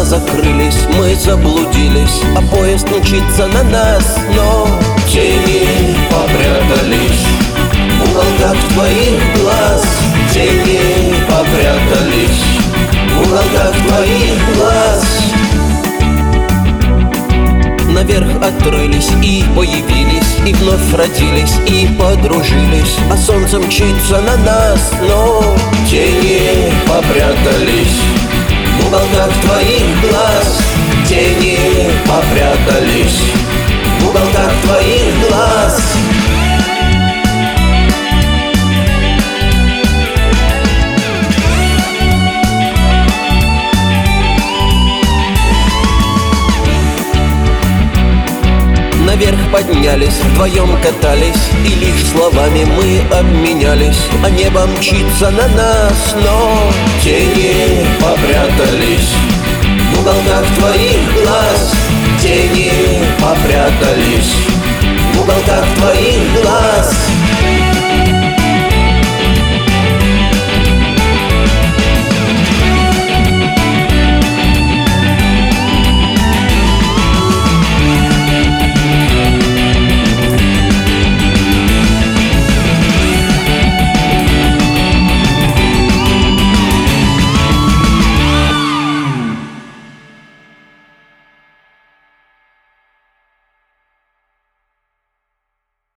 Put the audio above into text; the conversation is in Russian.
закрылись, мы заблудились, а поезд мчится на нас. Но тени попрятались в уголках твоих глаз. Тени попрятались в уголках твоих глаз. Наверх отрылись и появились, и вновь родились, и подружились, а солнце мчится на нас. Но тени попрятались в уголках твоих глаз. Тени попрятались в уголках твоих глаз. Наверх поднялись, вдвоем катались, и лишь словами мы обменялись, а небо мчится на нас. Но тени попрятались в уголках твоих глаз.